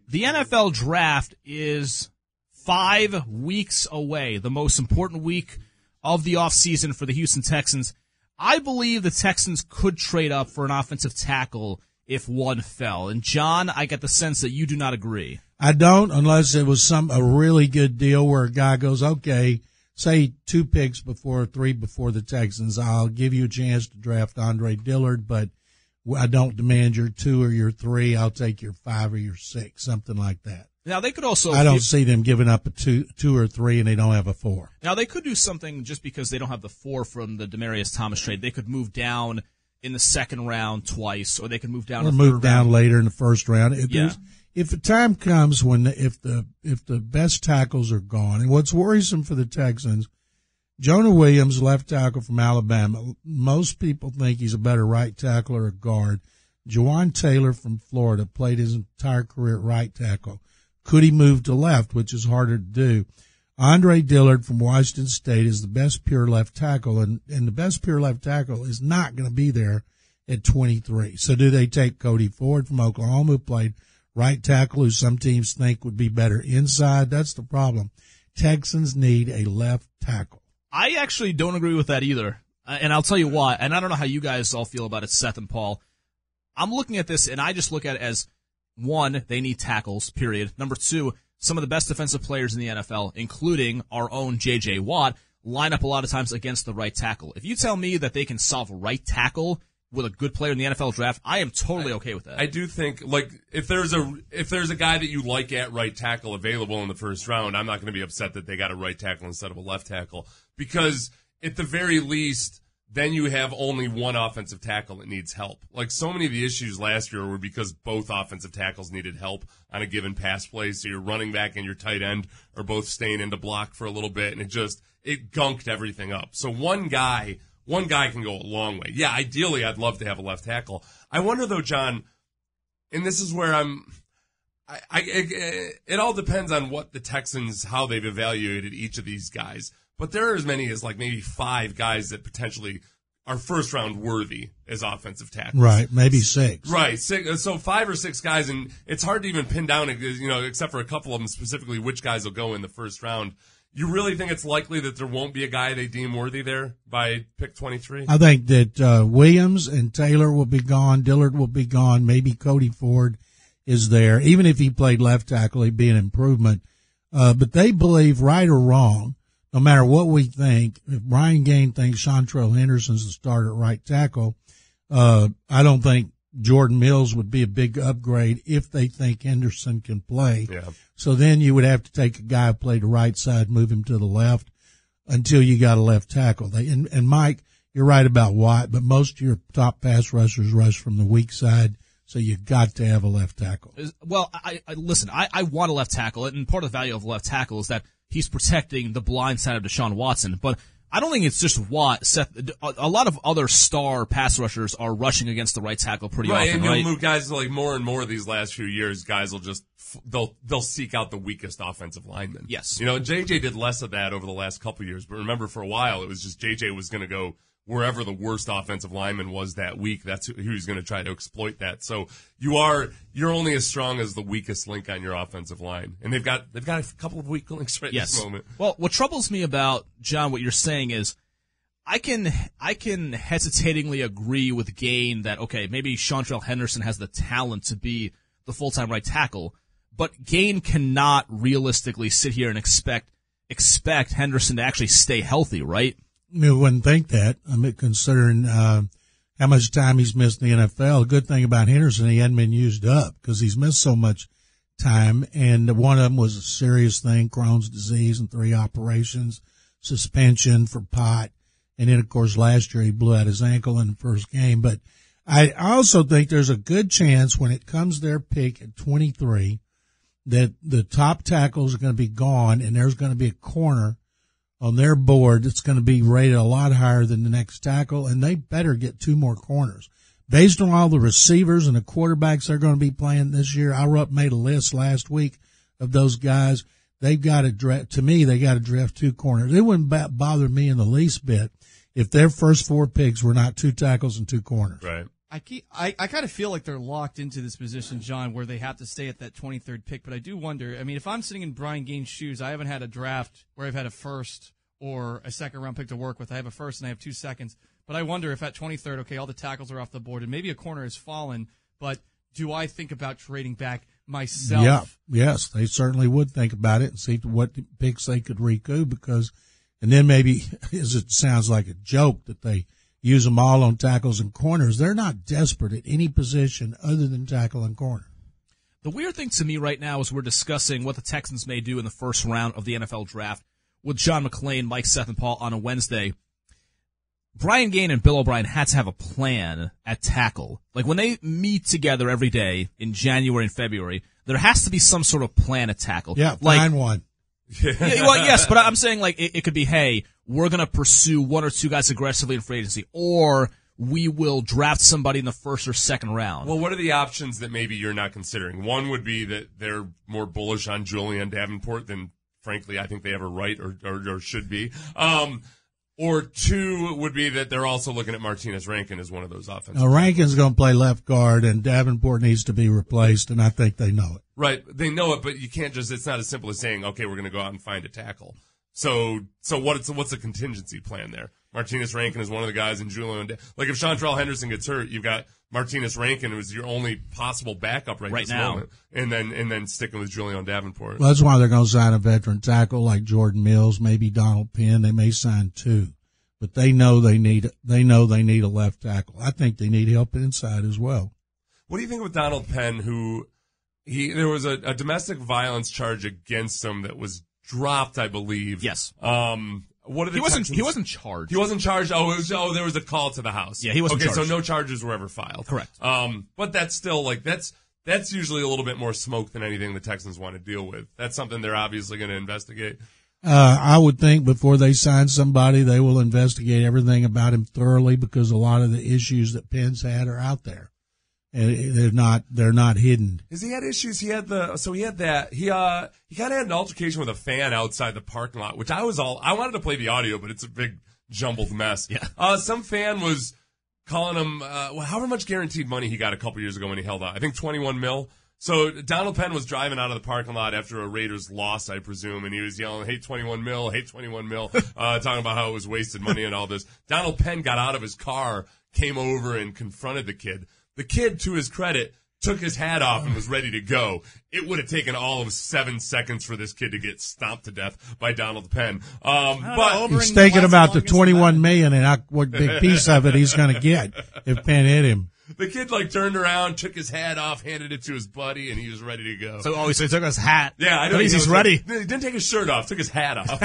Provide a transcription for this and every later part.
The NFL draft is 5 weeks away, the most important week of the offseason for the Houston Texans. I believe the Texans could trade up for an offensive tackle if one fell. And, John, I get the sense that you do not agree. I don't, unless it was a really good deal where a guy goes, okay, say 2 picks before 3 before the Texans, I'll give you a chance to draft Andre Dillard, but I don't demand your 2 or your 3. I'll take your 5 or your 6, something like that. Now, they could also... I don't see them giving up a 2 or 3 and they don't have a 4. Now, they could do something just because they don't have the 4 from the Demaryius Thomas trade. They could move down in the second round twice, or they could move down or in the move third down round. later in the first round. Yeah. If the time comes when if the best tackles are gone, and what's worrisome for the Texans, Jonah Williams, left tackle from Alabama, most people think he's a better right tackle or a guard. Jawan Taylor from Florida played his entire career at right tackle. Could he move to left, which is harder to do? Andre Dillard from Washington State is the best pure left tackle, and the best pure left tackle is not going to be there at 23. So do they take Cody Ford from Oklahoma, who played right tackle, who some teams think would be better inside? That's the problem. Texans need a left tackle. I actually don't agree with that either, and I'll tell you why. And I don't know how you guys all feel about it, Seth and Paul. I'm looking at this, and I just look at it as, 1, they need tackles, period. Number 2, some of the best defensive players in the NFL, including our own J.J. Watt, line up a lot of times against the right tackle. If you tell me that they can solve right tackle with a good player in the NFL draft, I am totally okay with that. I do think, like, if there's a guy that you like at right tackle available in the first round, I'm not going to be upset that they got a right tackle instead of a left tackle, because at the very least, then you have only one offensive tackle that needs help. Like, so many of the issues last year were because both offensive tackles needed help on a given pass play. So your running back and your tight end are both staying in to block for a little bit, and it gunked everything up. So one guy can go a long way. Yeah, ideally, I'd love to have a left tackle. I wonder though, John, and this is where it all depends on what the Texans, how they've evaluated each of these guys. But there are as many as like maybe 5 guys that potentially are first round worthy as offensive tackles. Right, maybe 6. Right, 6, so 5 or 6 guys, and it's hard to even pin down, except for a couple of them specifically, which guys will go in the first round. You really think it's likely that there won't be a guy they deem worthy there by pick 23? I think that Williams and Taylor will be gone, Dillard will be gone, maybe Cody Ford is there. Even if he played left tackle, he'd be an improvement. But they believe, right or wrong, no matter what we think, if Brian Gaine thinks Chantrell Henderson's the starter at right tackle, I don't think Jordan Mills would be a big upgrade if they think Henderson can play. Yeah. So then you would have to take a guy who played the right side, move him to the left until you got a left tackle. And Mike, you're right about Watt, but most of your top pass rushers rush from the weak side. So you've got to have a left tackle. Well, listen, I want a left tackle, and part of the value of left tackle is that he's protecting the blind side of Deshaun Watson. But I don't think it's just Watt. Seth, a lot of other star pass rushers are rushing against the right tackle pretty often, and right? You'll move guys like more and more these last few years. Guys will just they'll seek out the weakest offensive lineman. Yes, JJ did less of that over the last couple of years. But remember, for a while, it was just JJ was going to go wherever the worst offensive lineman was that week. That's who he's going to try to exploit that. So you're only as strong as the weakest link on your offensive line, and they've got a couple of weak links right at this moment. Well, what troubles me about, John, what you're saying is, I can hesitatingly agree with Gaine that, okay, maybe Chantrell Henderson has the talent to be the full-time right tackle, but Gaine cannot realistically sit here and expect Henderson to actually stay healthy, right? I wouldn't think that. I mean, considering how much time he's missed in the NFL. The good thing about Henderson, he hadn't been used up because he's missed so much time. And one of them was a serious thing, Crohn's disease, and 3 operations, suspension for pot. And then, of course, last year he blew out his ankle in the first game. But I also think there's a good chance when it comes their pick at 23 that the top tackles are going to be gone and there's going to be a corner on their board that's going to be rated a lot higher than the next tackle, and they better get 2 more corners. Based on all the receivers and the quarterbacks they're going to be playing this year, I made a list last week of those guys. They've got to draft, to me, they got to draft 2 corners. It wouldn't bother me in the least bit if their first 4 picks were not 2 tackles and 2 corners. Right. I kind of feel like they're locked into this position, John, where they have to stay at that 23rd pick. But I do wonder, I mean, if I'm sitting in Brian Gaines' shoes, I haven't had a draft where I've had a first or a second-round pick to work with. I have a first and I have 2 seconds. But I wonder if at 23rd, okay, all the tackles are off the board and maybe a corner has fallen, but do I think about trading back myself? Yeah, yes, they certainly would think about it and see what picks they could recoup and then maybe, as it sounds like a joke that they use them all on tackles and corners. They're not desperate at any position other than tackle and corner. The weird thing to me right now is we're discussing what the Texans may do in the first round of the NFL draft with John McClain, Mike Seth, and Paul on a Wednesday. Brian Gaines and Bill O'Brien had to have a plan at tackle. Like when they meet together every day in January and February, there has to be some sort of plan at tackle. Yeah, like, find one. Yeah, well, yes, but I'm saying like it could be, hey, we're going to pursue 1 or 2 guys aggressively in free agency, or we will draft somebody in the first or second round. Well, what are the options that maybe you're not considering? One would be that they're more bullish on Julian Davenport than, frankly, I think they have a right or should be. Or 2 would be that they're also looking at Martinez Rankin as one of those offensive. Now, Rankin's going to play left guard, and Davenport needs to be replaced, and I think they know it. Right, they know it, but you can't just. It's not as simple as saying, "Okay, we're going to go out and find a tackle." So what's the contingency plan there? Martinez Rankin is one of the guys, and Julian. Like if Chantrell Henderson gets hurt, you've got Martinez Rankin, who's your only possible backup right this now, moment, and then sticking with Julian Davenport. Well, that's why they're going to sign a veteran tackle like Jordan Mills, maybe Donald Penn. They may sign 2, but they know they need a left tackle. I think they need help inside as well. What do you think with Donald Penn, who there was a domestic violence charge against him that was dropped, I believe. Yes. What are the he wasn't charged. He wasn't charged. There was a call to the house. Yeah, he wasn't charged. Okay, so no charges were ever filed. Correct. But that's still that's usually a little bit more smoke than anything the Texans want to deal with. That's something they're obviously going to investigate. I would think before they sign somebody, they will investigate everything about him thoroughly because a lot of the issues that Penn's had are out there. And they're not hidden. Has he had issues? He kind of had an altercation with a fan outside the parking lot, which I wanted to play the audio, but it's a big jumbled mess. Yeah. Some fan was calling him, however much guaranteed money he got a couple years ago when he held out. I think $21 million. So Donald Penn was driving out of the parking lot after a Raiders loss, I presume, and he was yelling, "Hey, $21 million, hey, $21 million," talking about how it was wasted money and all this. Donald Penn got out of his car, came over and confronted the kid. The kid, to his credit, took his hat off and was ready to go. It would have taken all of 7 seconds for this kid to get stomped to death by Donald Penn. But he's thinking about the $21 million and what big piece of it he's going to get if Penn hit him. The kid turned around, took his hat off, handed it to his buddy, and he was ready to go. So he took his hat. Yeah, I know. He's ready. He didn't take his shirt off, took his hat off.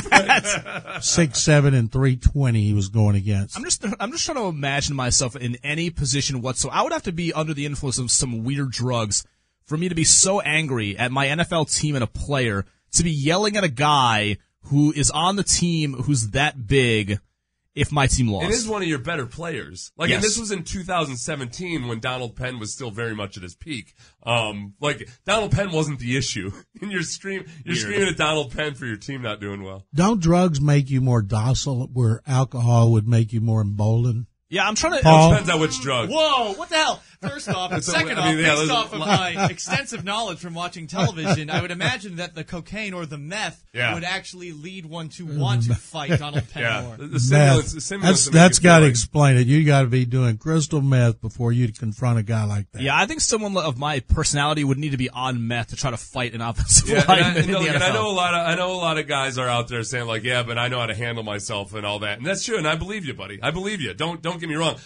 6'7" and 320 he was going against. I'm just trying to imagine myself in any position whatsoever. I would have to be under the influence of some weird drugs for me to be so angry at my NFL team and a player to be yelling at a guy who is on the team who's that big. If my team lost. It is one of your better players. Yes. And this was in 2017 when Donald Penn was still very much at his peak. Donald Penn wasn't the issue. And you're screaming at Donald Penn for your team not doing well. Don't drugs make you more docile where alcohol would make you more emboldened? Yeah, I'm trying to. Paul? It depends on which drug. Whoa, what the hell? First off, and second off, based off of my extensive knowledge from watching television, I would imagine that the cocaine or the meth would actually lead one to want to fight Donald Penn more. The stimulus that's got to explain it. You got to be doing crystal meth before you confront a guy like that. Yeah, I think someone of my personality would need to be on meth to try to fight an offensive lineman in the NFL. And I know a lot of guys are out there saying but I know how to handle myself and all that, and that's true. And I believe you, buddy. I believe you. Don't get me wrong.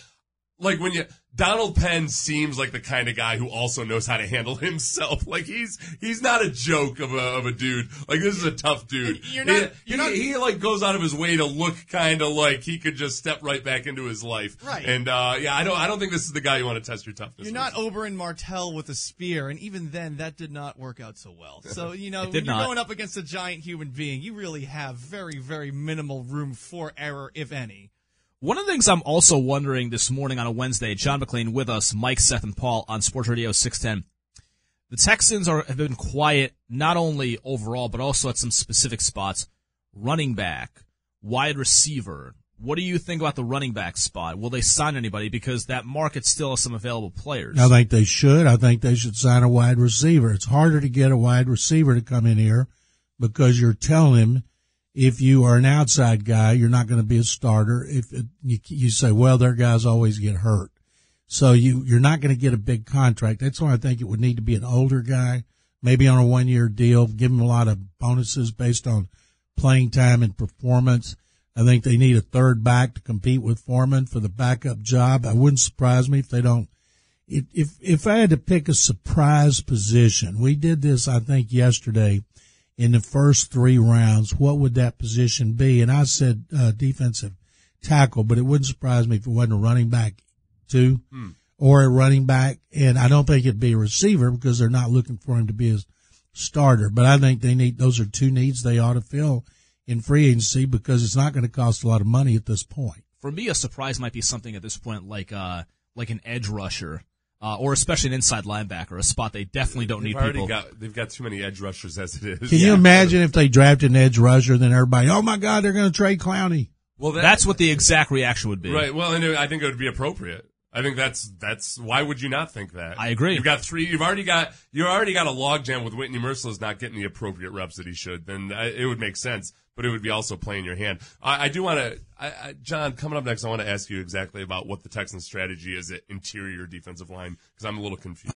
Donald Penn seems like the kind of guy who also knows how to handle himself. He's not a joke of a dude. This is a tough dude. He goes out of his way to look kind of like he could just step right back into his life. Right. And I don't think this is the guy you want to test your toughness. You're not Oberyn Martell with a spear, and even then that did not work out so well. So, when you're going up against a giant human being, you really have very, very minimal room for error, if any. One of the things I'm also wondering this morning on a Wednesday, John McClain with us, Mike, Seth, and Paul on Sports Radio 610. The Texans have been quiet not only overall, but also at some specific spots. Running back, wide receiver, What do you think about the running back spot? Will they sign anybody? Because that market still has some available players. I think they should. I think they should sign a wide receiver. It's harder to get a wide receiver to come in here because you're telling him if you are an outside guy, you're not going to be a starter. You say, well, their guys always get hurt. So you're not going to get a big contract. That's why I think it would need to be an older guy, maybe on a 1-year deal, give him a lot of bonuses based on playing time and performance. I think they need a third back to compete with Foreman for the backup job. It wouldn't surprise me if they don't. If I had to pick a surprise position, we did this, I think, yesterday in the first 3 rounds, what would that position be? And I said defensive tackle, but it wouldn't surprise me if it wasn't a running back too or a running back. And I don't think it'd be a receiver because they're not looking for him to be a starter. But I think those are 2 needs they ought to fill in free agency because it's not going to cost a lot of money at this point. For me, a surprise might be something at this point like an edge rusher, or especially an inside linebacker, a spot they definitely don't need people. They've got too many edge rushers as it is. Can you imagine if they drafted an edge rusher, then everybody, oh my God, they're going to trade Clowney. Well, that's what the exact reaction would be. Right. Well, and I think it would be appropriate. I think that's why would you not think that? I agree. You've already got a logjam with Whitney Merciless not getting the appropriate reps that he should. Then it would make sense, but it would be also playing your hand. I do want to, John, coming up next, I want to ask you exactly about what the Texans' strategy is at interior defensive line because I'm a little confused.